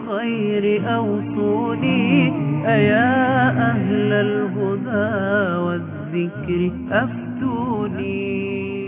بالخير أوصوني أيا أهل الهدى والذكر أفتوني.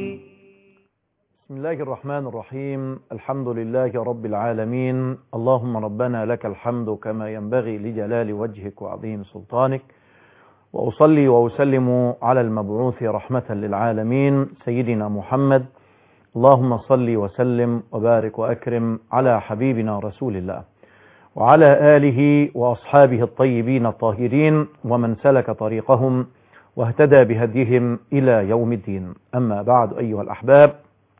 بسم الله الرحمن الرحيم. الحمد لله رب العالمين. اللهم ربنا لك الحمد كما ينبغي لجلال وجهك وعظيم سلطانك، وأصلي وأسلم على المبعوث رحمة للعالمين سيدنا محمد. اللهم صل وسلم وبارك وأكرم على حبيبنا رسول الله وعلى آله وأصحابه الطيبين الطاهرين ومن سلك طريقهم واهتدى بهديهم إلى يوم الدين. أما بعد أيها الأحباب،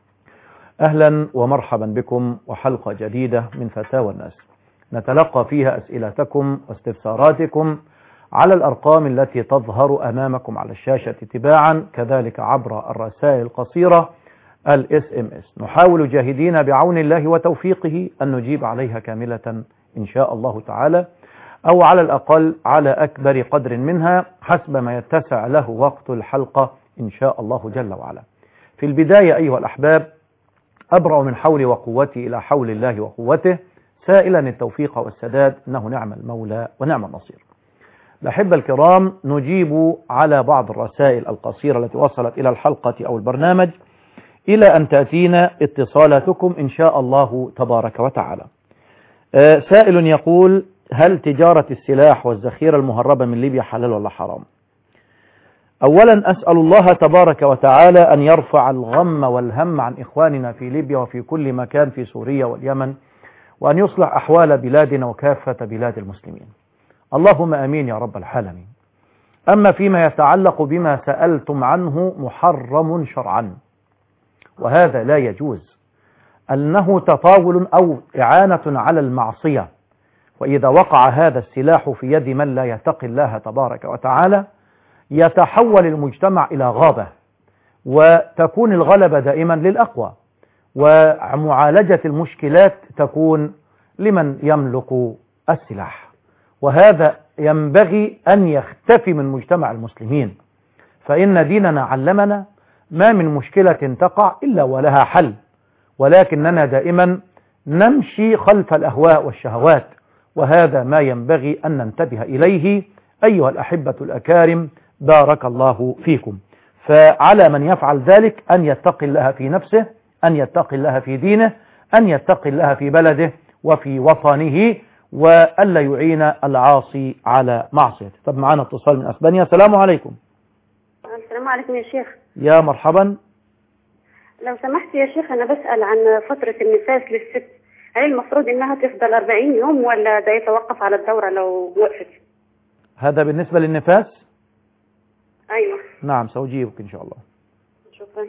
أهلا ومرحبا بكم وحلقة جديدة من فتاوى الناس نتلقى فيها أسئلتكم واستفساراتكم على الأرقام التي تظهر أمامكم على الشاشة تباعا، كذلك عبر الرسائل القصيرة SMS. نحاول جاهدين بعون الله وتوفيقه أن نجيب عليها كاملة إن شاء الله تعالى، أو على الأقل على أكبر قدر منها حسب ما يتسع له وقت الحلقة إن شاء الله جل وعلا. في البداية أيها الأحباب، أبرأ من حولي وقوتي إلى حول الله وقوته، سائلا التوفيق والسداد، إنه نعم المولى ونعم النصير. الأحبة الكرام، نجيب على بعض الرسائل القصيرة التي وصلت إلى الحلقة أو البرنامج إلى أن تأتينا اتصالاتكم إن شاء الله تبارك وتعالى. سائل يقول: هل تجارة السلاح والذخيرة المهربة من ليبيا حلال ولا حرام؟ أولا أسأل الله تبارك وتعالى أن يرفع الغم والهم عن إخواننا في ليبيا وفي كل مكان في سوريا واليمن، وأن يصلح أحوال بلادنا وكافة بلاد المسلمين، اللهم آمين يا رب العالمين. أما فيما يتعلق بما سألتم عنه، محرم شرعا، وهذا لا يجوز، أنه تطاول أو إعانة على المعصية. وإذا وقع هذا السلاح في يد من لا يتقي الله تبارك وتعالى يتحول المجتمع إلى غابة، وتكون الغلبة دائما للأقوى، ومعالجة المشكلات تكون لمن يملك السلاح، وهذا ينبغي أن يختفي من مجتمع المسلمين. فإن ديننا علمنا ما من مشكلة تقع إلا ولها حل، ولكننا دائما نمشي خلف الأهواء والشهوات، وهذا ما ينبغي أن ننتبه إليه أيها الأحبة الأكارم، بارك الله فيكم. فعلى من يفعل ذلك أن يتقي الله في نفسه، أن يتقي الله في دينه، أن يتقي الله في بلده وفي وطنه، وألا يعين العاصي على معصيته. طب معنا اتصال من أسبانيا. السلام عليكم. السلام عليكم يا شيخ. يا مرحبا. لو سمحت يا شيخ، أنا بسأل عن فترة النفاس للست، هل المفروض إنها تفضل 40 يوم ولا ده يتوقف على الدورة لو وقفت؟ هذا بالنسبة للنفاس؟ أيوة. نعم، سأجيبك إن شاء الله. شكرا.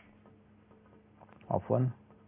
عفوا.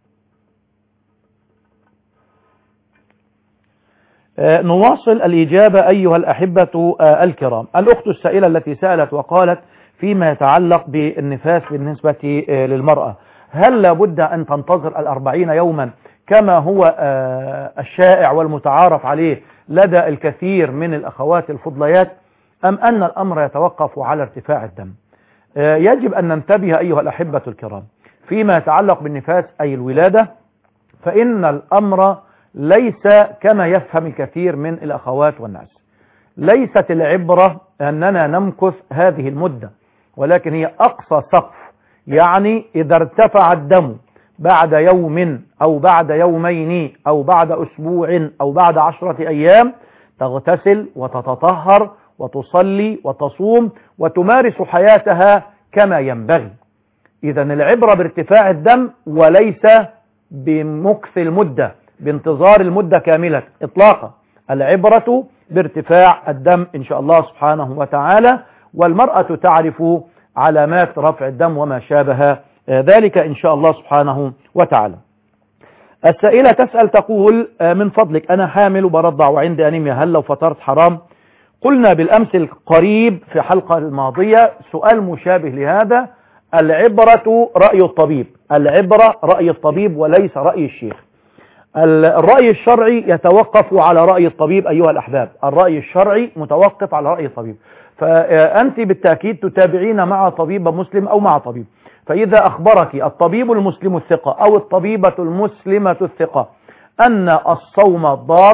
نواصل الإجابة أيها الأحبة الكرام. الأخت السائلة التي سألت وقالت فيما يتعلق بالنفاس بالنسبة للمرأة، هل لابد أن تنتظر 40 يوما كما هو الشائع والمتعارف عليه لدى الكثير من الأخوات الفضليات، أم أن الأمر يتوقف على ارتفاع الدم؟ يجب أن ننتبه أيها الأحبة الكرام فيما يتعلق بالنفاس أي الولادة، فإن الأمر ليس كما يفهم الكثير من الأخوات والناس. ليست العبرة أننا نمكث هذه المدة، ولكن هي أقصى سقف. يعني إذا ارتفع الدم بعد يوم أو بعد يومين أو بعد أسبوع أو بعد 10 أيام تغتسل وتتطهر وتصلي وتصوم وتمارس حياتها كما ينبغي. إذا العبرة بارتفاع الدم وليس بمكث المدة، بانتظار المدة كاملة إطلاقا. العبرة بارتفاع الدم إن شاء الله سبحانه وتعالى، والمرأة تعرف علامات رفع الدم وما شابه ذلك إن شاء الله سبحانه وتعالى. السائلة تسأل تقول: من فضلك أنا حامل برضع وعندي أنيميا، هل لو فطرت حرام؟ قلنا بالأمس القريب في حلقة الماضية سؤال مشابه لهذا. العبرة رأي الطبيب، العبرة رأي الطبيب وليس رأي الشيخ. الرأي الشرعي يتوقف على رأي الطبيب أيها الأحباب، الرأي الشرعي متوقف على رأي الطبيب. فأنت بالتأكيد تتابعين مع طبيب مسلم أو مع طبيب، فإذا أخبرك الطبيب المسلم الثقة أو الطبيبة المسلمة الثقة أن الصوم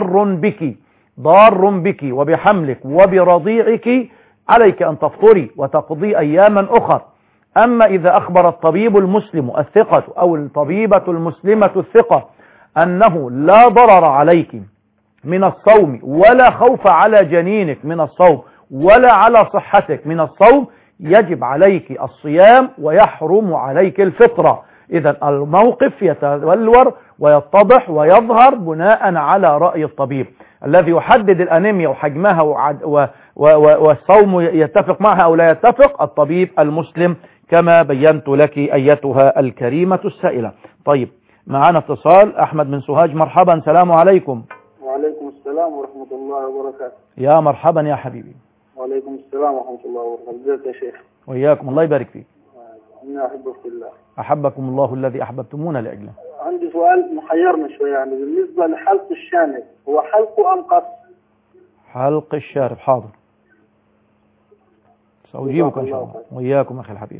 ضار بك وبحملك وبرضيعك، عليك أن تفطري وتقضي أياما أخر. أما إذا أخبر الطبيب المسلم الثقة أو الطبيبة المسلمة الثقة أنه لا ضرر عليك من الصوم ولا خوف على جنينك من الصوم ولا على صحتك من الصوم، يجب عليك الصيام ويحرم عليك الفطرة. إذا الموقف يتولور ويتضح ويظهر بناء على رأي الطبيب الذي يحدد الأنيميا وحجمها والصوم يتفق معها أو لا يتفق، الطبيب المسلم كما بينت لك أيتها الكريمة السائلة. طيب معنا اتصال. أحمد من سوهاج، مرحبا، سلام عليكم. وعليكم السلام ورحمة الله وبركاته. يا مرحبا يا حبيبي. وعليكم السلام ورحمة الله وبركاته. ازيك يا شيخ؟ وإياكم، الله يبارك فيك. أنا أحبك في الله. أحبكم الله الذي أحببتمونا لأجله. عندي سؤال محيرني شوية، يعني بالنسبة لحلق الشانب، هو حلقه أم قص؟ حلق الشارب، حاضر، سأجيبك إن شاء الله. وإياكم أخي الحبيب.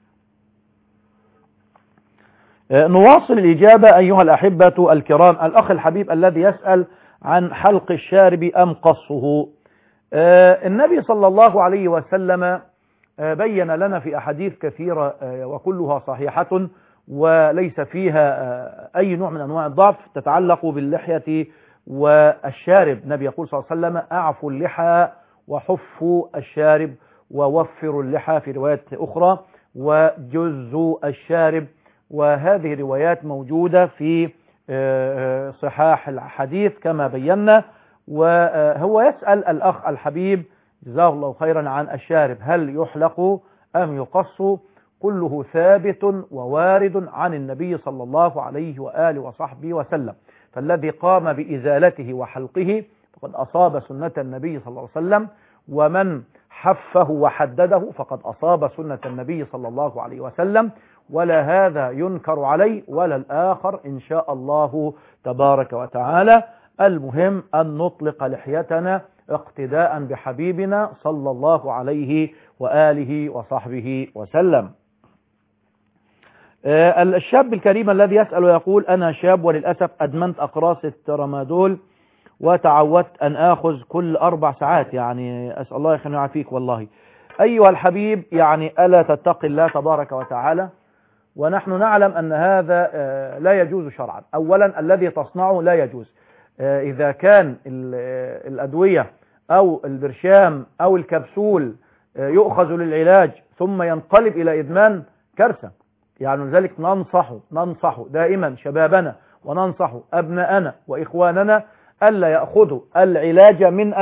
نواصل الإجابة أيها الأحبة الكرام. الأخ الحبيب الذي يسأل عن حلق الشارب أم قصه، النبي صلى الله عليه وسلم بين لنا في أحاديث كثيرة وكلها صحيحة وليس فيها أي نوع من أنواع الضعف تتعلق باللحية والشارب. النبي يقول صلى الله عليه وسلم: أعفوا اللحى وحفوا الشارب ووفروا اللحى، في روايات أخرى وجزوا الشارب. وهذه روايات موجودة في صحاح الحديث كما بينا. وهو يسأل الأخ الحبيب جزاه الله خيرا عن الشارب، هل يحلق أم يقص؟ كله ثابت ووارد عن النبي صلى الله عليه وآله وصحبه وسلم، فالذي قام بإزالته وحلقه فقد أصاب سنة النبي صلى الله عليه وسلم، ومن حفه وحدده فقد أصاب سنة النبي صلى الله عليه وسلم، ولا هذا ينكر عليه ولا الآخر إن شاء الله تبارك وتعالى. المهم أن نطلق لحيتنا اقتداء بحبيبنا صلى الله عليه وآله وصحبه وسلم. الشاب الكريم الذي يسأل ويقول: أنا شاب وللأسف أدمنت أقراص الترامادول وتعودت أن آخذ كل 4 ساعات، يعني أسأل الله يخلينا يعافيك. والله أيها الحبيب، يعني ألا تتقي الله تبارك وتعالى؟ ونحن نعلم أن هذا لا يجوز شرعا. أولا الذي تصنعه لا يجوز. إذا كان الأدوية أو البرشام أو الكبسول يؤخذ للعلاج ثم ينقلب إلى إدمان، كارثة. يعني لذلك ننصح دائما شبابنا وننصح أبناءنا وإخواننا ألا يأخذوا العلاج من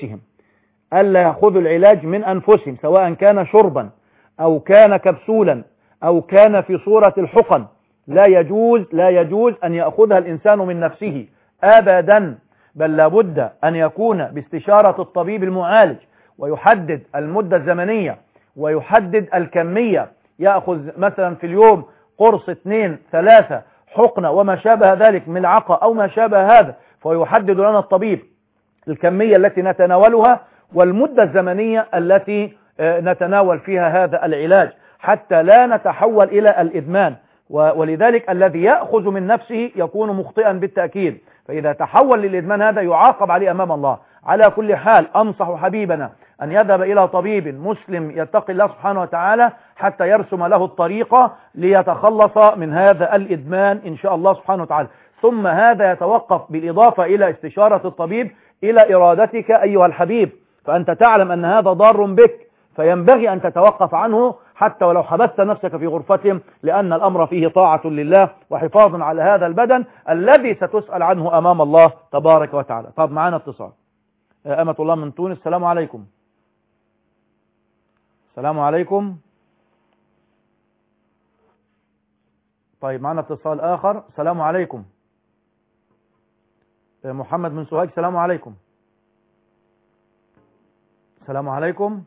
أنفسهم، سواء كان شربا أو كان كبسولا أو كان في صورة الحقن. لا يجوز أن يأخذها الإنسان من نفسه أبدا، بل لابد أن يكون باستشارة الطبيب المعالج، ويحدد المدة الزمنية ويحدد الكمية. يأخذ مثلا في اليوم قرص 2 3 حقنة وما شابه ذلك، ملعقة أو ما شابه هذا، فيحدد لنا الطبيب الكمية التي نتناولها والمدة الزمنية التي نتناول فيها هذا العلاج، حتى لا نتحول إلى الإدمان. ولذلك الذي يأخذ من نفسه يكون مخطئا بالتأكيد، فإذا تحول للإدمان هذا يعاقب عليه أمام الله. على كل حال أنصح حبيبنا أن يذهب إلى طبيب مسلم يتقي الله سبحانه وتعالى حتى يرسم له الطريقة ليتخلص من هذا الإدمان إن شاء الله سبحانه وتعالى. ثم هذا يتوقف بالإضافة إلى استشارة الطبيب إلى إرادتك أيها الحبيب، فأنت تعلم أن هذا ضار بك، فينبغي أن تتوقف عنه حتى ولو حبست نفسك في غرفة، لأن الأمر فيه طاعة لله وحفاظ على هذا البدن الذي ستسأل عنه أمام الله تبارك وتعالى. طب معنا اتصال. أمة الله من تونس، السلام عليكم. السلام عليكم. طيب معنا اتصال آخر. السلام عليكم. محمد من سوهاج، السلام عليكم. السلام عليكم.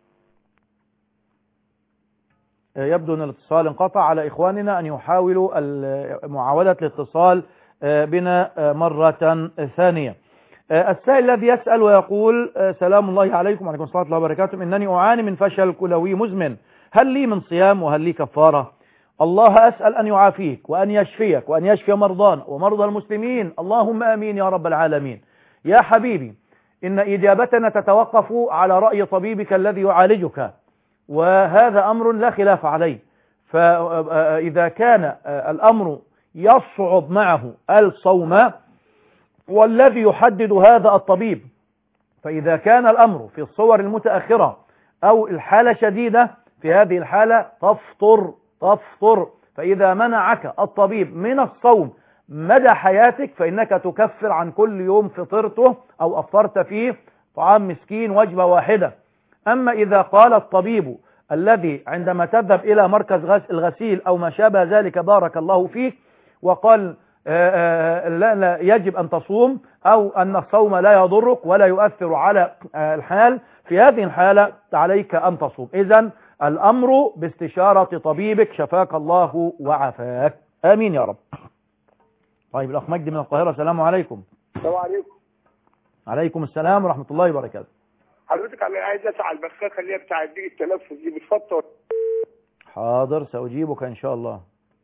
يبدو أن الاتصال انقطع. على إخواننا أن يحاولوا معاودة الاتصال بنا مرة ثانية. السائل الذي يسأل ويقول: سلام الله عليكم. وعليكم السلام ورحمة الله وبركاته. إنني أعاني من فشل كلوي مزمن، هل لي من صيام وهل لي كفارة؟ الله أسأل أن يعافيك وأن يشفيك وأن يشفي مرضانا ومرضى المسلمين، اللهم آمين يا رب العالمين. يا حبيبي، إن إجابتنا تتوقف على رأي طبيبك الذي يعالجك، وهذا أمر لا خلاف عليه. فإذا كان الأمر يصعب معه الصوم، والذي يحدد هذا الطبيب، فإذا كان الأمر في الصور المتأخرة أو الحالة شديدة، في هذه الحالة تفطر. فإذا منعك الطبيب من الصوم مدى حياتك فإنك تكفر عن كل يوم فطرته أو أفطرت فيه طعام مسكين وجبة واحدة. أما إذا قال الطبيب الذي عندما تذهب إلى مركز الغسيل أو ما شابه ذلك بارك الله فيك وقال لا يجب أن تصوم أو أن الصوم لا يضرك ولا يؤثر على الحال، في هذه الحالة عليك أن تصوم. إذن الأمر باستشارة طبيبك، شفاك الله وعافاك، آمين يا رب. طيب، الأخ مجدي من القاهرة، السلام عليكم. السلام عليكم. عليكم السلام ورحمة الله وبركاته. حضرتك أنا عايز أسأل البخاخة اللي هي بتاع ضيق التنفس دي بتفطر؟ حاضر، سأجيبك إن شاء الله.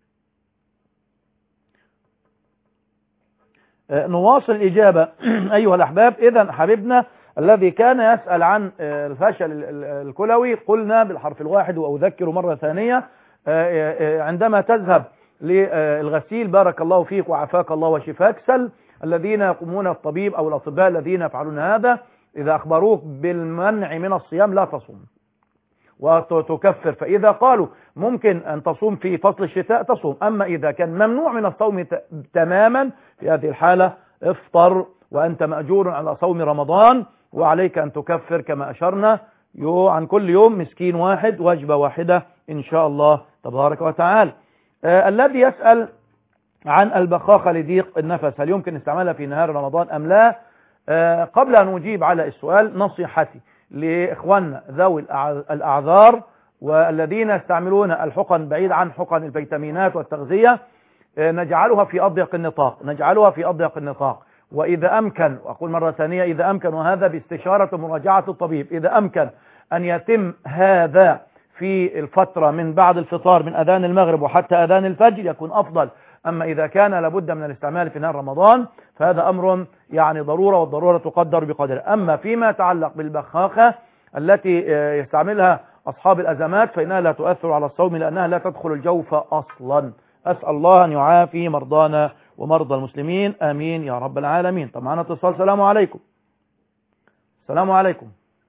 نواصل الإجابة أيها الأحباب. إذن حبيبنا الذي كان يسأل عن الفشل الكلوي، قلنا بالحرف الواحد وأذكر مرة ثانية، عندما تذهب للغسيل بارك الله فيك وعافاك الله وشفاك، سل الذين يقومون الطبيب أو الأطباء الذين يفعلون هذا، إذا أخبروك بالمنع من الصيام لا تصوم وتكفر. فإذا قالوا ممكن أن تصوم في فصل الشتاء تصوم، أما إذا كان ممنوع من الصوم تماما في هذه الحالة افطر، وأنت مأجور على صوم رمضان، وعليك أن تكفر كما أشرنا عن كل يوم مسكين واحد وجبة واحدة إن شاء الله تبارك وتعالى. الذي يسأل عن البخاخة لضيق النفس، هل يمكن استعمالها في نهار رمضان أم لا؟ قبل أن أجيب على السؤال، نصيحتي لإخواننا ذوي الأعذار والذين يستعملون الحقن بعيد عن حقن الفيتامينات والتغذية، نجعلها في أضيق النطاق، وإذا أمكن، وأقول مرة ثانية إذا أمكن، وهذا باستشارة ومراجعة الطبيب، إذا أمكن أن يتم هذا في الفترة من بعد الفطار من أذان المغرب وحتى أذان الفجر يكون أفضل. أما إذا كان لابد من الاستعمال في نهار رمضان فهذا أمر يعني ضرورة، والضرورة تقدر بقدرها. أما فيما يتعلق بالبخاخة التي يستعملها أصحاب الأزمات فإنها لا تؤثر على الصوم لأنها لا تدخل الجوف أصلا. أسأل الله أن يعافي مرضانا ومرضى المسلمين، آمين يا رب العالمين. طب معنا اتصال. السلام عليكم. السلام عليكم.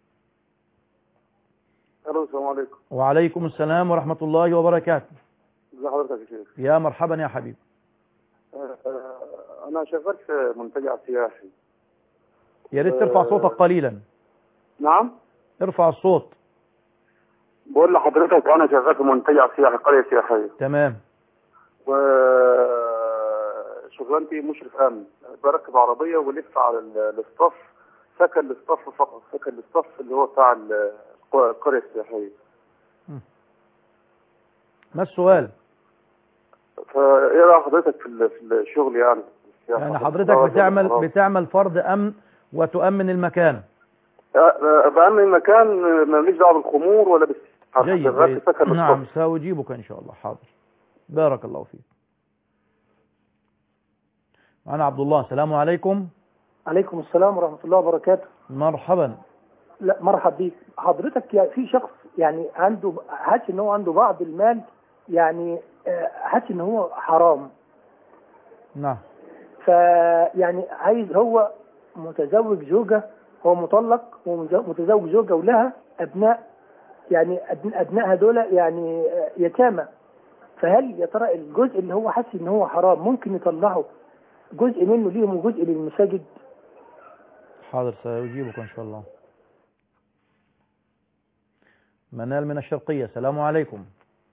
السلام عليكم. وعليكم السلام ورحمة الله وبركاته. ازي حضرتك يا شيخ؟ يا مرحبا يا حبيبي. أنا شغال في منتجع سياحي. يا ريت ترفع صوتك قليلا. نعم؟ ارفع الصوت. بقول لحضرتك أنا شغال في منتجع سياحي، قرية سياحية. تمام. وشغلانتي مشرف أمن، بركب عربية ولف على الصف، سكن للصف فقط، سكن للصف اللي هو بتاع القرية السياحية. ما السؤال؟ فايه رأي حضرتك في الشغل يعني حضرتك بتعمل فرض امن وتؤمن المكان؟ بأمن المكان، ماليش دعوه بالخمور ولا جيد. نعم، سأجيبك ان شاء الله. حاضر، بارك الله فيك. معنا عبد الله. السلام عليكم. عليكم السلام ورحمة الله وبركاته. مرحبا. لا مرحب بيك حضرتك. في شخص يعني عنده حاسس ان هو عنده بعض المال، يعني حاسس ان هو حرام. نعم. فيعني عايز، هو متزوج زوجة، هو مطلق ومتزوج زوجة ولها ابناء، يعني ابنائها دول يعني يتامى. فهل يا ترى الجزء اللي هو حاسس ان هو حرام ممكن يطلعه جزء منه ليهم وجزء للمساجد؟ حاضر، سأجيبك ان شاء الله. منال من الشرقية. السلام عليكم.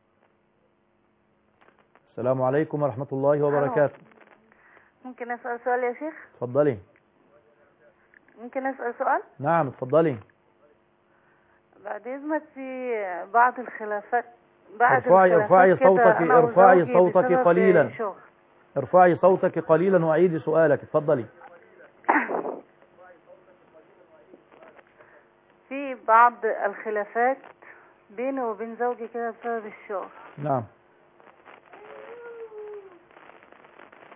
السلام عليكم ورحمة الله وبركاته. ممكن أسأل سؤال يا شيخ؟ اتفضلي. ممكن أسأل سؤال؟ نعم اتفضلي. بعد إذنك في بعض الخلافات ارفعي صوتك قليلا. ارفعي صوتك قليلا وأعيدي سؤالك. اتفضلي. في بعض الخلافات بيني وبين زوجي كده بسبب الشغل. نعم.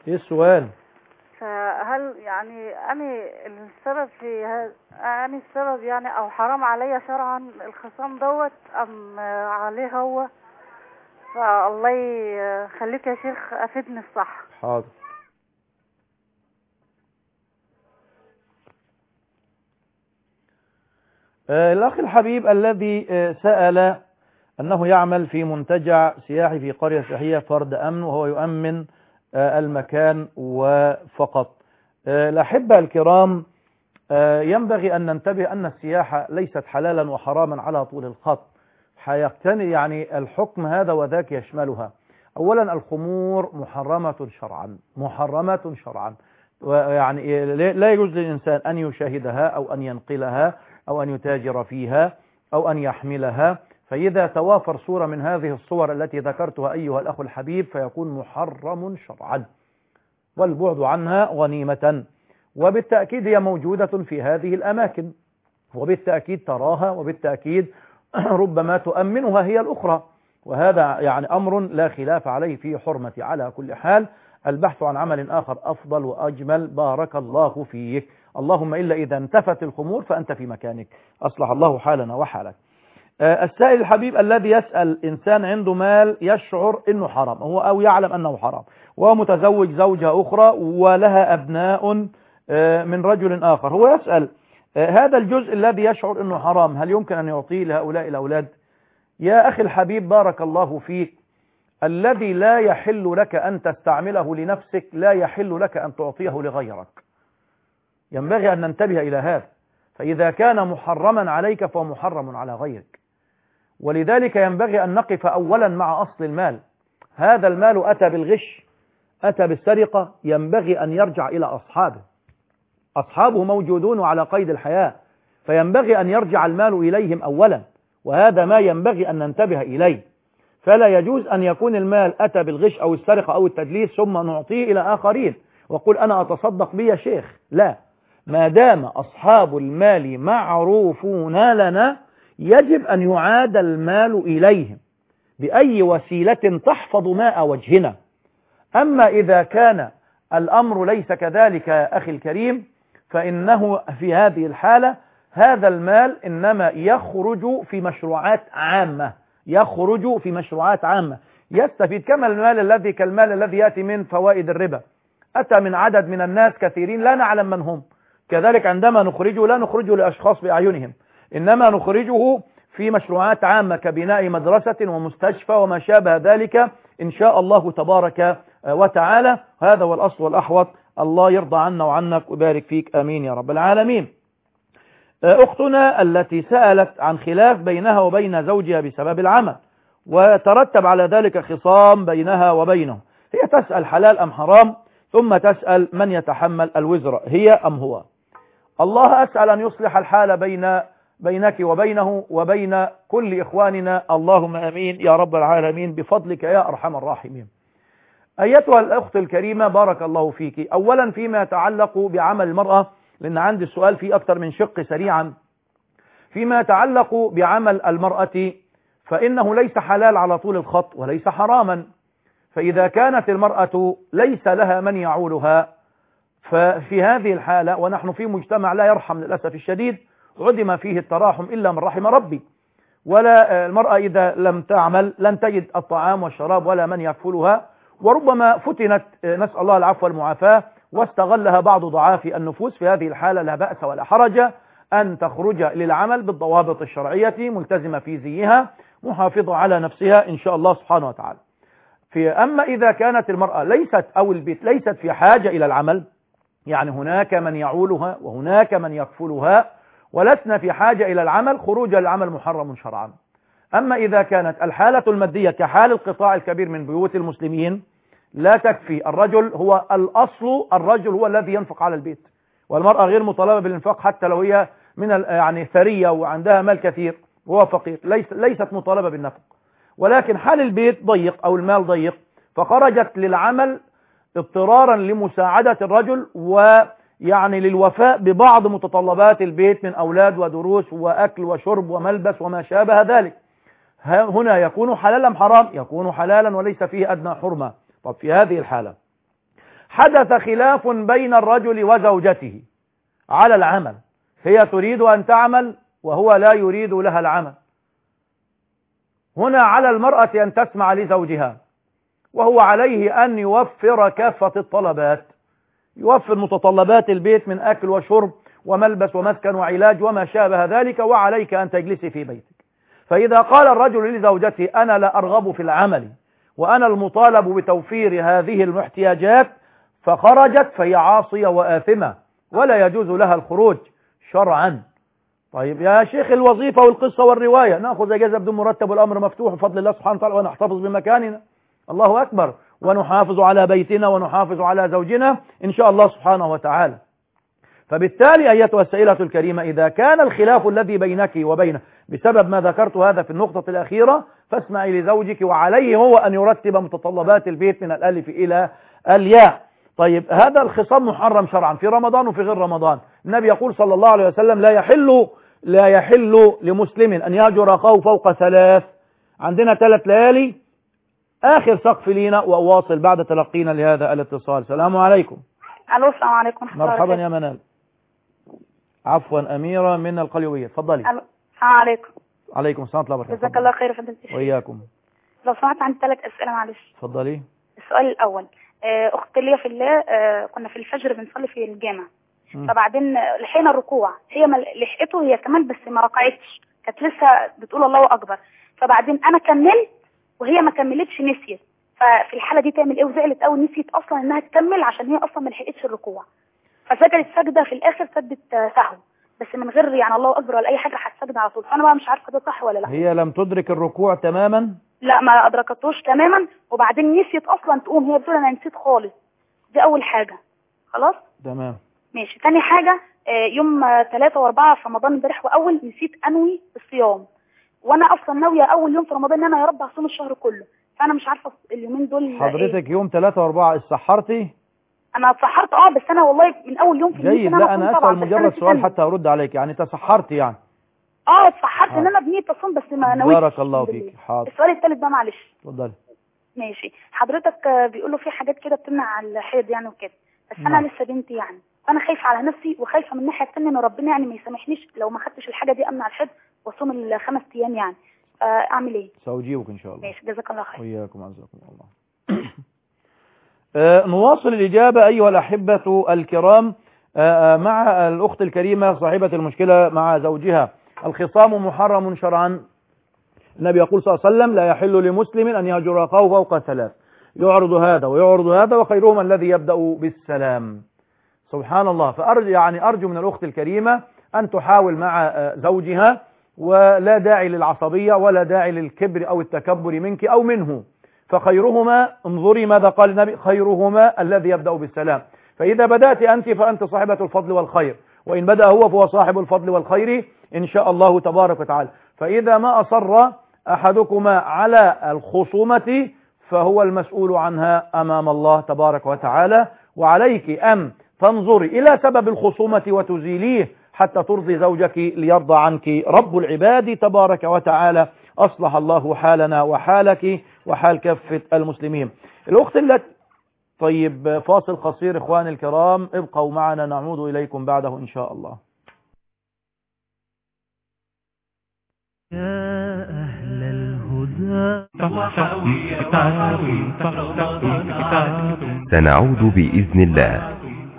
ايه السؤال؟ فهل يعني أنا السبب في أنا السبب يعني، أو حرام عليا شرعا الخصام دوت أم عليه هو؟ فالله يخليك يا شيخ أفيدني الصح. حاضر. الأخ الحبيب الذي سأل أنه يعمل في منتجع سياحي في قرية سياحية فرد أمن، وهو يؤمن المكان وفقط. الأحبة الكرام، ينبغي أن ننتبه أن السياحة ليست حلالا وحراما على طول الخط، حيقتني يعني الحكم هذا وذاك يشملها. أولا الخمور محرمة شرعا، محرمة شرعا، يعني لا يجوز للإنسان أن يشاهدها أو أن ينقلها أو أن يتاجر فيها أو أن يحملها. فإذا توافر صورة من هذه الصور التي ذكرتها أيها الأخ الحبيب فيكون محرم شرعا، والبعد عنها غنيمة. وبالتأكيد هي موجودة في هذه الأماكن، وبالتأكيد تراها، وبالتأكيد ربما تؤمنها هي الأخرى، وهذا يعني أمر لا خلاف عليه في حرمة. على كل حال البحث عن عمل آخر أفضل وأجمل. بارك الله فيك. اللهم إلا إذا انتفت الخمور فأنت في مكانك، أصلح الله حالنا وحالك. السائل الحبيب الذي يسأل إنسان عنده مال يشعر أنه حرام هو أو يعلم أنه حرام، وهو متزوج زوجة أخرى ولها أبناء من رجل آخر، هو يسأل هذا الجزء الذي يشعر أنه حرام هل يمكن أن يعطيه لهؤلاء الأولاد؟ يا أخي الحبيب بارك الله فيك، الذي لا يحل لك أن تستعمله لنفسك لا يحل لك أن تعطيه لغيرك. ينبغي أن ننتبه إلى هذا، فإذا كان محرما عليك فهو محرم على غيرك. ولذلك ينبغي أن نقف أولا مع أصل المال. هذا المال أتى بالغش، أتى بالسرقة، ينبغي أن يرجع إلى أصحابه. أصحابه موجودون على قيد الحياة، فينبغي أن يرجع المال إليهم أولا، وهذا ما ينبغي أن ننتبه إليه. فلا يجوز أن يكون المال أتى بالغش أو السرقة أو التدليس ثم نعطيه إلى آخرين وقل أنا أتصدق به يا شيخ. لا، ما دام أصحاب المال معروفون لنا يجب أن يعاد المال إليهم بأي وسيلة تحفظ ماء وجهنا. أما إذا كان الأمر ليس كذلك يا أخي الكريم فإنه في هذه الحالة هذا المال إنما يخرج في مشروعات عامة، يخرج في مشروعات عامة يستفيد، كما المال الذي كالمال الذي يأتي من فوائد الربا، أتى من عدد من الناس كثيرين لا نعلم من هم. كذلك عندما نخرجه لا نخرجه لأشخاص بأعينهم، إنما نخرجه في مشروعات عامة كبناء مدرسة ومستشفى وما شابه ذلك إن شاء الله تبارك وتعالى. هذا هو الأصل والأحوط. الله يرضى عنا وعنك ويبارك فيك، آمين يا رب العالمين. أختنا التي سألت عن خلاف بينها وبين زوجها بسبب العمل وترتب على ذلك خصام بينها وبينه، هي تسأل حلال أم حرام، ثم تسأل من يتحمل الوزر، هي أم هو؟ الله أسأل أن يصلح الحال بينك وبينه وبين كل إخواننا، اللهم أمين يا رب العالمين بفضلك يا أرحم الراحمين. أيتها الأخت الكريمة بارك الله فيك، أولا فيما يتعلق بعمل المرأة، لأن عندي السؤال فيه أكثر من شق سريعا. فيما يتعلق بعمل المرأة فإنه ليس حلال على طول الخط وليس حراما، فإذا كانت المرأة ليس لها من يعولها ففي هذه الحالة، ونحن في مجتمع لا يرحم للأسف الشديد، عدم فيه التراحم إلا من رحم ربي، ولا المرأة إذا لم تعمل لن تجد الطعام والشراب ولا من يكفلها، وربما فتنت نسأل الله العفو والمعافاة واستغلها بعض ضعاف النفوس. في هذه الحالة لا بأس ولا حرج أن تخرج للعمل بالضوابط الشرعية ملتزمة في زيها محافظة على نفسها إن شاء الله سبحانه وتعالى. أما إذا كانت المرأة ليست أو البيت ليست في حاجة إلى العمل، يعني هناك من يعولها وهناك من يكفلها ولسنا في حاجة إلى العمل، خروج العمل محرم شرعا. أما إذا كانت الحالة المادية كحال القطاع الكبير من بيوت المسلمين لا تكفي، الرجل هو الأصل، الرجل هو الذي ينفق على البيت، والمرأة غير مطالبة بالإنفاق حتى لو هي من يعني ثرية وعندها مال كثير وهو فقير، ليست مطالبة بالنفق، ولكن حال البيت ضيق أو المال ضيق فخرجت للعمل اضطرارا لمساعدة الرجل ويعني للوفاء ببعض متطلبات البيت من أولاد ودروس وأكل وشرب وملبس وما شابه ذلك. هنا يكون حلالا حرام، يكون حلالا وليس فيه أدنى حرمة. طب في هذه الحالة حدث خلاف بين الرجل وزوجته على العمل، هي تريد أن تعمل وهو لا يريد لها العمل. هنا على المرأة أن تسمع لزوجها، وهو عليه أن يوفر كافة الطلبات، يوفر متطلبات البيت من أكل وشرب وملبس ومسكن وعلاج وما شابه ذلك، وعليك أن تجلسي في بيتك. فإذا قال الرجل لزوجته أنا لا أرغب في العمل وأنا المطالب بتوفير هذه الاحتياجات، فخرجت فهي عاصية وآثمة ولا يجوز لها الخروج شرعا. طيب يا شيخ الوظيفة والقصة والرواية نأخذ أجازة بدون مرتب والأمر مفتوح بفضل الله سبحانه وتعالى ونحتفظ بمكاننا، الله أكبر، ونحافظ على بيتنا ونحافظ على زوجنا إن شاء الله سبحانه وتعالى. فبالتالي أيتها السائلة الكريمة، إذا كان الخلاف الذي بينك وبينه بسبب ما ذكرت هذا في النقطة الأخيرة، فاسمعي لزوجك وعليه هو أن يرتب متطلبات البيت من الألف إلى الياء. طيب هذا الخصام محرم شرعا في رمضان وفي غير رمضان. النبي يقول صلى الله عليه وسلم لا يحل لمسلم أن يهجر أخاه فوق 3. عندنا 3 ليالي آخر سقف لينا، وأواصل بعد تلقينا لهذا الاتصال. السلام عليكم. الو السلام عليكم. مرحبا يا منال. عفوا أميرة من القليوبية، تفضلي. السلام عليكم. عليكم السلام ورحمة الله وبركاته. جزاك الله خير يا فندم. وإياكم. لو سمحت عندي 3 أسئلة معلش. تفضلي. السؤال الأول، أختي ليا في الله، كنا في الفجر بنصلي في الجامع، فبعدين لحقنا الركوع، هي ما لحقته هي كمان بس ما ركعتش، كانت لسه بتقول الله أكبر، فبعدين أنا كملت وهي ما كملتش نسيت، ففي الحالة دي تعمل إيه؟ وزعلت أوي، نسيت أصلا إنها تكمل عشان هي أصلا ما لحقتش الركوع، فسجدت سجدة في الآخر سجدة سهو بس من غير يعني الله أكبر ولا أي حاجة، هتسجد على طول. فأنا بقى مش عارفة ده صح ولا لا. هي لم تدرك الركوع تماما؟ لا ما أدركتوش تماما، وبعدين نسيت أصلا تقوم، هي بتقول أنا نسيت خالص. دي أول حاجة. خلاص تمام ماشي. تاني حاجة، يوم 3 و4 في رمضان امبارح وأول نسيت أنوي الصيام، وأنا أصلا ناوية أول يوم في رمضان إن أنا يا رب هصوم الشهر كله، فأنا مش عارفة اليومين دول. حضرتك يوم 3 و4 اتسحرتي؟ أنا اتسحرت بس أنا والله من أول يوم في جيد. لا أنا أسأل مجرد سؤال حتى أرد عليك، يعني تسحرتي يعني؟ اتسحرت إن أنا بنيت أصوم بس ما نويتش. بارك الله فيك. حاضر. السؤال الثالث بقى معلش. اتفضلي. ماشي. حضرتك بيقولوا في حاجات كده بتمنع الحيض يعني وكده، بس أنا لسه بنتي يعني، فأنا خايفة على نفسي وخايفة من الناحية الثانية إن ربنا يعني ما يسامحنيش لو ما خدتش الحاجة دي أمنع الحيض وأصوم ال5 أيام يعني، أعمل إيه؟ سأجيبك إن شاء الله. ماشي جزاك الله خير. وإياكم عزكم الله. نواصل الإجابة أيها الأحبة الكرام مع الأخت الكريمة صاحبة المشكلة مع زوجها. الخصام محرم شرعا. النبي يقول صلى الله عليه وسلم لا يحل لمسلم أن يهجر أخاه فوق 3، يعرض هذا ويعرض هذا وخيرهما الذي يبدأ بالسلام. سبحان الله. أرجو من الأخت الكريمة أن تحاول مع زوجها، ولا داعي للعصبية ولا داعي للكبر أو التكبر منك أو منه، فخيرهما، انظري ماذا قال النبي، خيرهما الذي يبدأ بالسلام. فإذا بدأت أنت فأنت صاحبة الفضل والخير، وإن بدأ هو فهو صاحب الفضل والخير إن شاء الله تبارك وتعالى. فإذا ما أصر أحدكما على الخصومة فهو المسؤول عنها أمام الله تبارك وتعالى، وعليك أن تنظري إلى سبب الخصومة وتزيليه حتى ترضي زوجك ليرضى عنك رب العباد تبارك وتعالى. أصلح الله حالنا وحالك وحال كافة المسلمين. الأخت التي طيب فاصل قصير إخواني الكرام، ابقوا معنا نعود إليكم بعده إن شاء الله. يا أهل الهدى سنعود بإذن الله.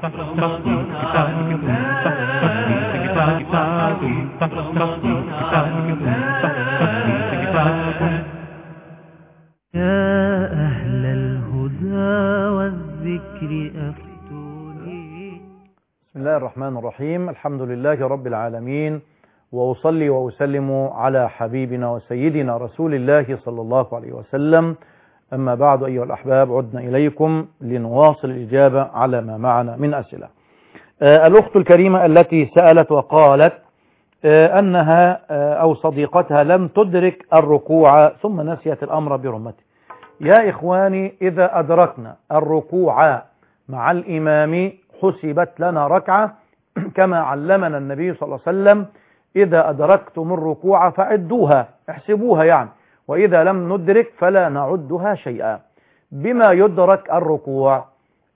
يا أهل الهدى والذكر أفتوني. بسم الله الرحمن الرحيم. الحمد لله رب العالمين، وأصلي وأسلم على حبيبنا وسيدنا رسول الله صلى الله عليه وسلم. أما بعد أيها الأحباب، عدنا إليكم لنواصل الإجابة على ما معنا من أسئلة. الأخت الكريمة التي سألت وقالت أنها أو صديقتها لم تدرك الركوع ثم نسيت الأمر برمته. يا إخواني، إذا أدركنا الركوع مع الإمام حسبت لنا ركعة كما علمنا النبي صلى الله عليه وسلم: إذا أدركتم الركوع فعدوها، احسبوها يعني، وإذا لم ندرك فلا نعدها شيئا. بما يدرك الركوع؟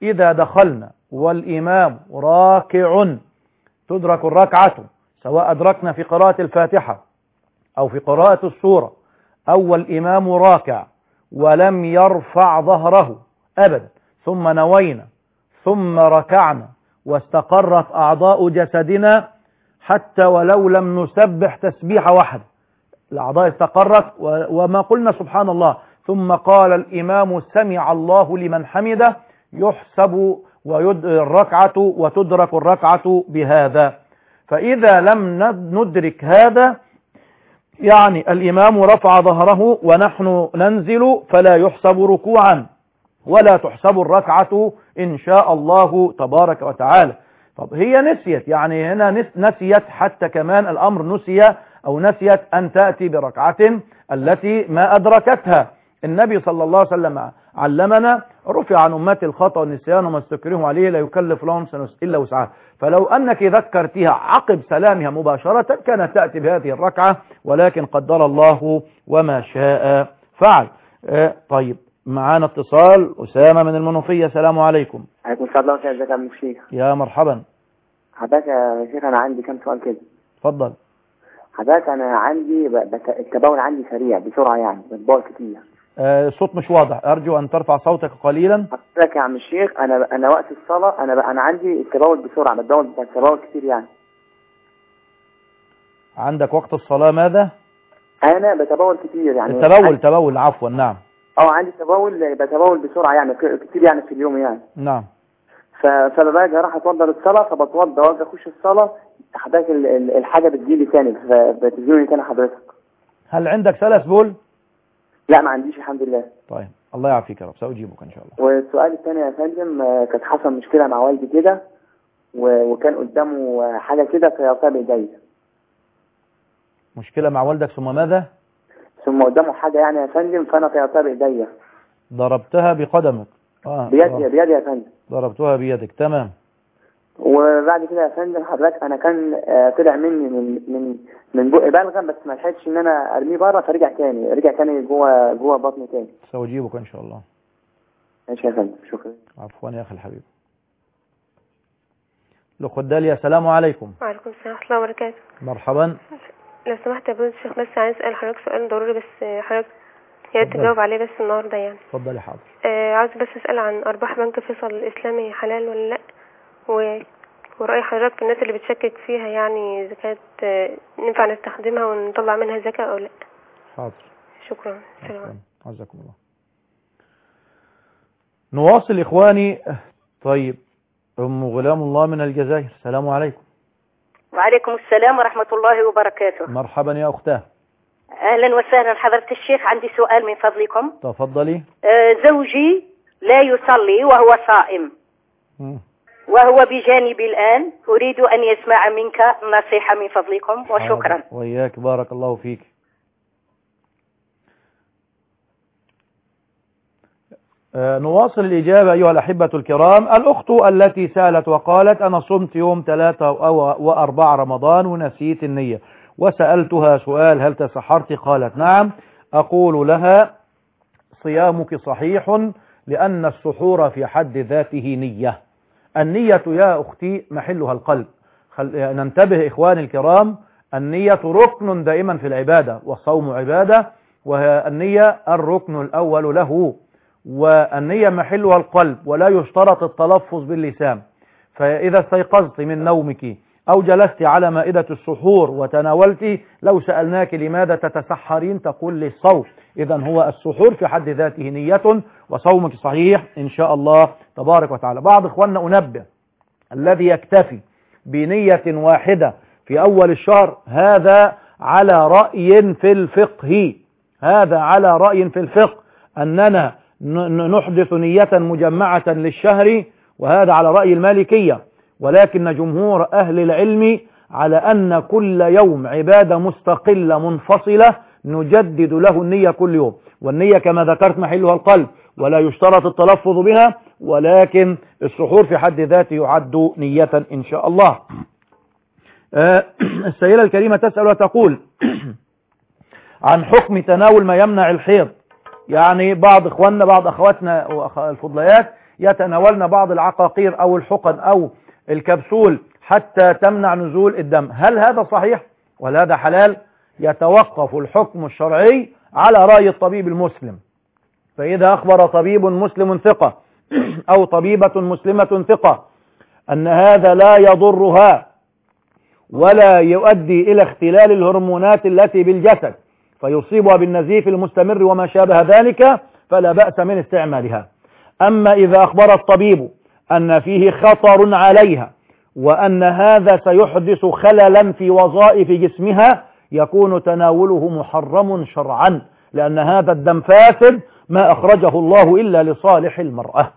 إذا دخلنا والإمام راكع تدرك الركعة، سواء أدركنا في قراءة الفاتحة أو في قراءة السورة، أو الإمام راكع ولم يرفع ظهره أبدا، ثم نوينا ثم ركعنا واستقرت أعضاء جسدنا حتى ولو لم نسبح تسبيحة واحدة، الأعضاء استقرت وما قلنا سبحان الله، ثم قال الإمام سمع الله لمن حمده، يحسب الركعة وتدرك الركعة بهذا. فإذا لم ندرك هذا يعني الإمام رفع ظهره ونحن ننزل فلا يحسب ركوعا ولا تحسب الركعة إن شاء الله تبارك وتعالى. طب هي نسيت، يعني هنا نسيت، حتى كمان الأمر نسي أو نسيت أن تأتي بركعة التي ما أدركتها. النبي صلى الله عليه وسلم علمنا رفع عن أمتي الخطأ والنسيان وما استكرهوا عليه لا يكلف لهم إلا وسعها، فلو أنك ذكرتها عقب سلامها مباشرة كانت تأتي بهذه الركعة، ولكن قدر الله وما شاء فعل. طيب معانا اتصال أسامة من المنوفية. السلام عليكم. عليكم السلام ورحمة الله وبركاته. ازيك يا شيخ؟ يا مرحبا. حضرتك يا شيخ أنا عندي كم سؤال كده. اتفضل. حضرتك أنا عندي التبول عندي سريع بسرعة، يعني بتبول كتير. الصوت مش واضح، أرجو أن ترفع صوتك قليلا. حضرتك يا عم الشيخ أنا وقت الصلاة أنا عندي التبول بسرعة، بتبول كتير يعني. عندك وقت الصلاة ماذا؟ أنا بتبول كتير يعني. تبول عفوا. نعم. عندي بتبول بسرعة يعني كتير يعني في اليوم يعني. نعم. فباجي راح اتوضى للصلاة، فبتوضى واجي اخش الصلاة حضرتك الحاجة بتجيلي تاني، فبتجيلي تاني حضرتك. هل عندك سلس بول؟ لا ما عنديش الحمد لله. طيب الله يعافيك يا رب، سأجيبك ان شاء الله. والسؤال الثاني يا فندم، كانت حصل مشكلة مع والدي كده وكان قدامه حاجة كده فيعطيها بايديا. مشكلة مع والدك ثم ماذا؟ ثم قدامه حاجة يعني يا فندم، فانا فيعطيها بايديا. ضربتها بقدمك؟ بيدي يا فندم. ضربتها بيدك، تمام. وبعد كده يا فندم حضرتك انا كان طلع مني من بقي بلغم، بس ما لحقتش ان انا ارميه بره، فرجع تاني جوه بطني تاني. سأجيبك ان شاء الله. ماشي يا فندم، شكرا. عفوا يا اخي الحبيب. لخدالي. السلام عليكم. وعليكم السلام ورحمة الله وبركاته. مرحبا. لو سمحت يا فضيلة الشيخ، بس عايز اسال حضرتك سؤال ضروري، بس حضرتك يا ريت تجاوب عليه بس النهارده يعني. اتفضلي. حاضر. عاوز بس اسال عن ارباح بنك فيصل الاسلامي حلال ولا لا، ورأي حضرتك في الناس اللي بتشكك فيها، يعني اذا كانت ننفع نستخدمها ونطلع منها زكاة او لا. حاضر. شكرا. سلام. عزكم الله. نواصل إخواني. طيب أم غلام الله من الجزائر. السلام عليكم. وعليكم السلام ورحمة الله وبركاته. مرحبا يا أختاه. أهلا وسهلا حضرة الشيخ، عندي سؤال من فضلكم. تفضلي. زوجي لا يصلي وهو صائم وهو بجانبي الآن، أريد أن يسمع منك نصيحة من فضلكم وشكرا. وإياك، بارك الله فيك. نواصل الإجابة أيها الأحبة الكرام. الأخت التي سألت وقالت أنا صمت يوم 3 و4 رمضان ونسيت النية، وسألتها سؤال هل تسحرت؟ قالت نعم. أقول لها صيامك صحيح، لأن السحور في حد ذاته نية. النية يا أختي محلها القلب. ننتبه إخواني الكرام، النية ركن دائما في العبادة، والصوم عبادة، والنية الركن الأول له، والنية محلها القلب، ولا يشترط التلفظ باللسان. فإذا استيقظت من نومك أو جلست على مائدة السحور وتناولت، لو سألناك لماذا تتسحرين تقول للصوم. إذن هو السحور في حد ذاته نية، وصومك صحيح إن شاء الله تبارك وتعالى. بعض إخواننا أنبه، الذي يكتفي بنية واحدة في أول الشهر هذا على رأي في الفقه، هذا على رأي في الفقه أننا نحدث نية مجمعة للشهر، وهذا على رأي المالكية. ولكن جمهور أهل العلم على أن كل يوم عبادة مستقلة منفصلة نجدد له النية كل يوم، والنية كما ذكرت محلها القلب، ولا يشترط التلفظ بها، ولكن السحور في حد ذاته يعد نية إن شاء الله. السيدة الكريمة تسأل وتقول عن حكم تناول ما يمنع الحيض. يعني بعض إخواننا بعض أخواتنا الفضليات يتناولن بعض العقاقير أو الحقن أو الكبسول حتى تمنع نزول الدم. هل هذا صحيح ولا هذا حلال؟ يتوقف الحكم الشرعي على رأي الطبيب المسلم. فإذا أخبر طبيب مسلم ثقة أو طبيبة مسلمة ثقة أن هذا لا يضرها ولا يؤدي إلى اختلال الهرمونات التي بالجسد فيصيبها بالنزيف المستمر وما شابه ذلك فلا بأس من استعمالها. أما إذا أخبر الطبيب أن فيه خطر عليها وأن هذا سيحدث خللا في وظائف جسمها يكون تناوله محرم شرعا، لأن هذا الدم فاسد ما أخرجه الله إلا لصالح المرأة.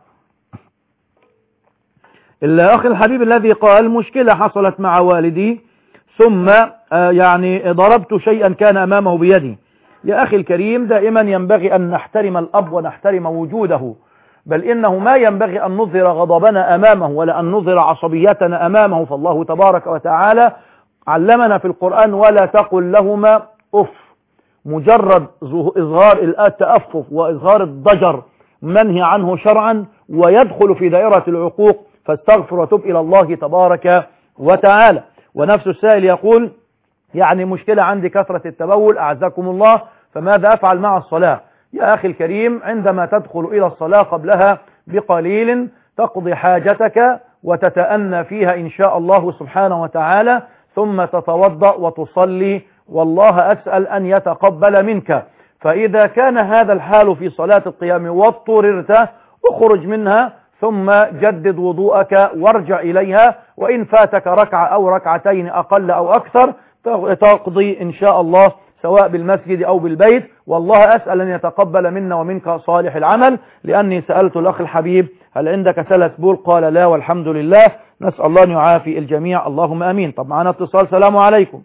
الأخ الحبيب الذي قال مشكلة حصلت مع والدي ثم يعني ضربت شيئا كان أمامه بيدي. يا أخي الكريم، دائما ينبغي أن نحترم الأب ونحترم وجوده، بل إنه ما ينبغي أن نظهر غضبنا أمامه ولا أن نظهر عصبيتنا أمامه. فالله تبارك وتعالى علمنا في القرآن ولا تقل لهما أف. مجرد إظهار التأفف وإظهار الضجر منهي عنه شرعا ويدخل في دائرة العقوق، فاستغفر وتب إلى الله تبارك وتعالى. ونفس السائل يقول يعني مشكلة عندي كثرة التبول أعزكم الله، فماذا أفعل مع الصلاة؟ يا أخي الكريم، عندما تدخل إلى الصلاة قبلها بقليل تقضي حاجتك وتتأنى فيها إن شاء الله سبحانه وتعالى، ثم تتوضأ وتصلي، والله أسأل أن يتقبل منك. فإذا كان هذا الحال في صلاة القيام واضطررت اخرج منها ثم جدد وضوءك وارجع إليها، وإن فاتك ركعة أو ركعتين أقل أو أكثر تقضي إن شاء الله سواء بالمسجد أو بالبيت، والله أسأل أن يتقبل منا ومنك صالح العمل. لأني سألت الأخ الحبيب هل عندك سلس بول؟ قال لا والحمد لله، نسأل الله أن يعافي الجميع، اللهم أمين. طب معنا اتصال. السلام عليكم.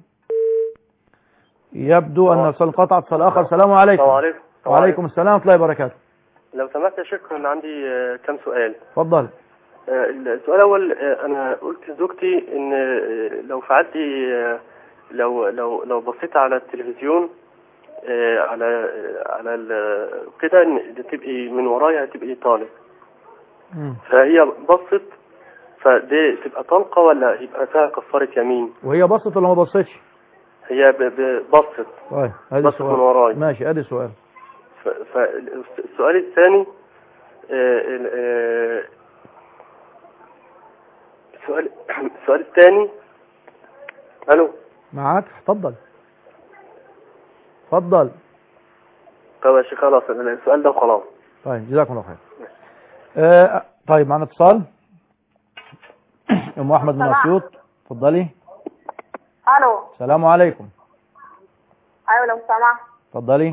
يبدو أن الاتصال انقطع. اتصال آخر. السلام عليكم. وعليكم السلام ورحمة الله وبركاته. لو سمحت يا شيخ أنا عندي كم سؤال. اتفضل. السؤال الأول، أنا قلت لزوجتي إن لو فعلتي لو بصيت على التلفزيون على كده تبقي من ورايا تبقي طالق، فهي بصت، فدي تبقى طلقة ولا يبقى فيها كفارة يمين؟ وهي بصت ولا ما بصتش؟ هي بصت. طيب بصت من ورايا. ماشي، ادي سؤال. فالسؤال الثاني، السؤال الثاني. الو معاك، اتفضل. اتفضل. طب يا شيخ خلاص السؤال ده وخلاص. طيب جزاكم الله خير. طيب معنا اتصال. ام احمد من اسيوط، اتفضلي. الو السلام عليكم. ايوه لو سمحت. اتفضلي.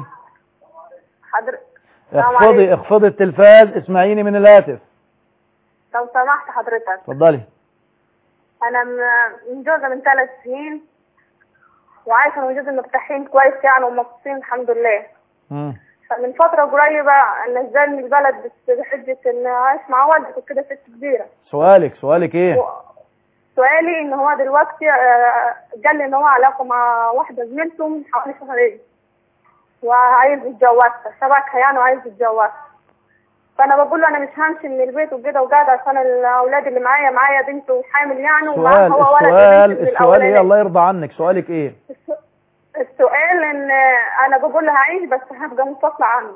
حضرتك اخفضي التلفاز، اسمعيني من الهاتف. لو سمحت حضرتك. اتفضلي. انا متجوزه من 3 سنين وعايشه من جوزي مرتاحين كويس يعني ومبسوطين الحمد لله. فمن فتره قريبه نزلني البلد بس بحجه ان عايش مع والدته كده ست كبيره. سؤالك ايه؟ سؤالي ان هو دلوقتي قال لي ان هو علاقه مع واحده زميلته من حوالي شهرين وعايز يتجوزها، شبكها يعني وعايز يتجوزها. فانا بقول له انا مش همشي من البيت وكده وقاعده عشان الاولاد اللي معايا بنت وحامل يعني ومعاه هو ولد. السؤال ايه؟ الله يرضى عنك، سؤالك ايه؟ السؤال ان انا بقول له هعيش بس هبقى منفصله عنه.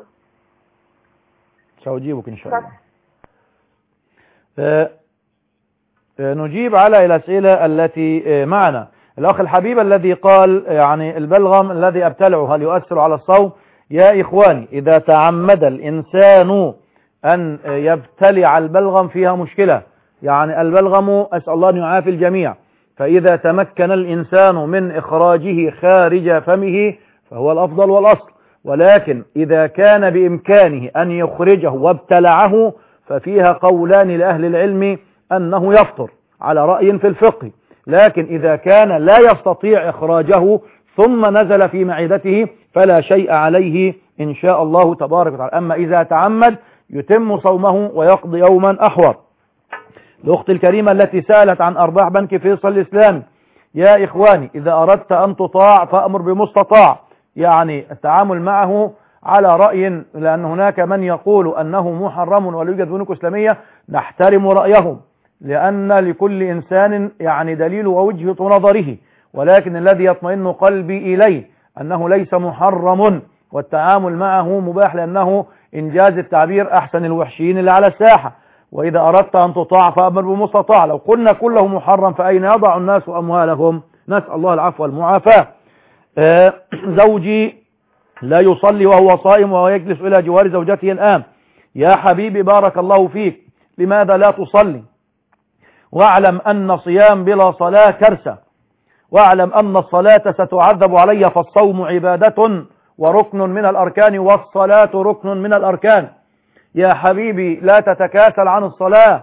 سأجيبك ان شاء الله. نجيب على الأسئلة التي معنا. الأخ الحبيب الذي قال يعني البلغم الذي أبتلعه هل يؤثر على الصوم؟ يا إخواني، إذا تعمد الإنسان أن يبتلع البلغم فيها مشكلة. يعني البلغم أسأل الله أن يعافي الجميع، فإذا تمكن الإنسان من إخراجه خارج فمه فهو الأفضل والأصل، ولكن إذا كان بإمكانه أن يخرجه وابتلعه ففيها قولان لأهل العلم أنه يفطر على رأي في الفقه. لكن إذا كان لا يستطيع إخراجه ثم نزل في معدته فلا شيء عليه إن شاء الله تبارك وتعالى. أما إذا تعمد يتم صومه ويقضي يوما أحور. الأخت الكريمة التي سألت عن أرباح بنك فيصل الإسلامي، يا إخواني إذا أردت أن تطاع فأمر بمستطاع، يعني التعامل معه على رأي، لأن هناك من يقول أنه محرم ولا يوجد بنوك إسلامية، نحترم رأيهم، لأن لكل إنسان يعني دليل ووجهة نظره، ولكن الذي يطمئن قلبي إليه أنه ليس محرم، والتعامل معه مباح، لأنه إنجاز التعبير أحسن الوحشيين اللي على الساحة. وإذا أردت أن تطاع فأمر بمستطاع. لو قلنا كله محرم فأين يضع الناس أموالهم؟ نسأل الله العفو والمعافاة. زوجي لا يصلي وهو صائم وهو يجلس إلى جوار زوجته الآن. يا حبيبي بارك الله فيك، لماذا لا تصلي؟ واعلم أن صيام بلا صلاة كارثة، واعلم أن الصلاة ستعذب علي، فالصوم عبادة وركن من الأركان، والصلاة ركن من الأركان. يا حبيبي لا تتكاسل عن الصلاة،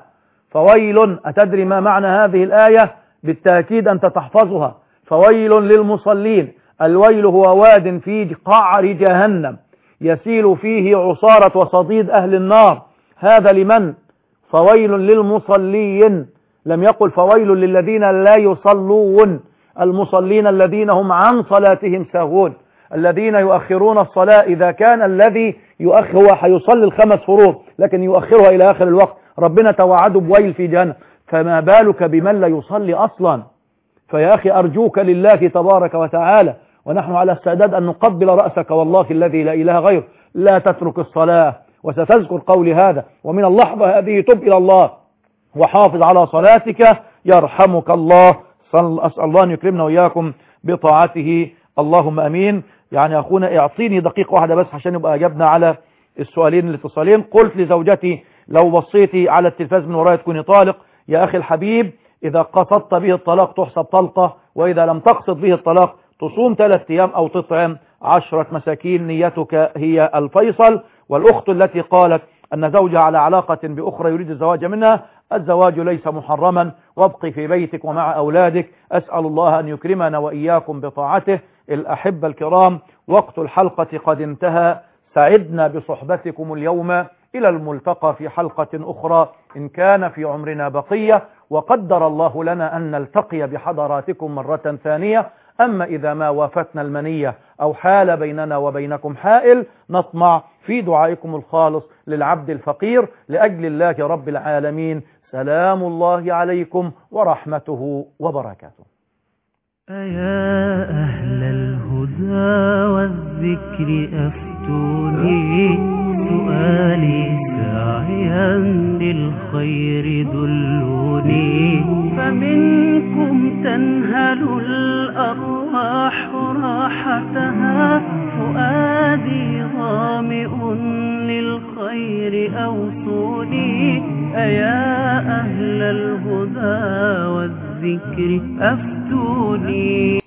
فويل. أتدري ما معنى هذه الآية؟ بالتأكيد أنت تحفظها. فويل للمصلين. الويل هو واد في قعر جهنم يسيل فيه عصارة وصديد أهل النار. هذا لمن؟ فويل للمصلين. لم يقل فويل للذين لا يصلون. المصلين الذين هم عن صلاتهم ساهون، الذين يؤخرون الصلاة. إذا كان الذي يؤخر هو حيصلي الخمس فروض لكن يؤخرها إلى آخر الوقت، ربنا توعده بويل في جهنم، فما بالك بمن لا يصلي أصلا؟ فيا أخي أرجوك لله تبارك وتعالى، ونحن على استعداد أن نقبل رأسك والله الذي لا إله غيره، لا تترك الصلاة. وستذكر قولي هذا، ومن اللحظة هذه تب إلى الله وحافظ على صلاتك يرحمك الله. أسأل الله أن يكرمنا وإياكم بطاعته، اللهم أمين. يعني أخونا اعطيني دقيقة واحدة بس عشان يبقى أجبنا على السؤالين الاتصالين. قلت لزوجتي لو بصيتي على التلفاز من ورايا تكوني طالق. يا أخي الحبيب، إذا قصدت به الطلاق تحسب طلقة، وإذا لم تقصد به الطلاق تصوم 3 أيام أو تطعم 10 مساكين، نيتك هي الفيصل. والأخت التي قالت أن زوجها على علاقة بأخرى يريد الزواج منها، الزواج ليس محرما، وابقي في بيتك ومع أولادك. أسأل الله أن يكرمنا وإياكم بطاعته. الأحبة الكرام، وقت الحلقة قد انتهى. سعدنا بصحبتكم اليوم، إلى الملتقى في حلقة أخرى إن كان في عمرنا بقية، وقدر الله لنا أن نلتقي بحضراتكم مرة ثانية. أما إذا ما وافتنا المنية أو حال بيننا وبينكم حائل، نطمع في دعائكم الخالص للعبد الفقير لأجل الله رب العالمين. سلام الله عليكم ورحمته وبركاته. أيا أهل الهدى والذكر أفتوني، سؤالي ساعيا للخير دلوني، فمنكم تنهل الأرواح راحتها، فؤادي ظامئ للخير أوصوني. أيا أهل الهدى والذكر أفتوني.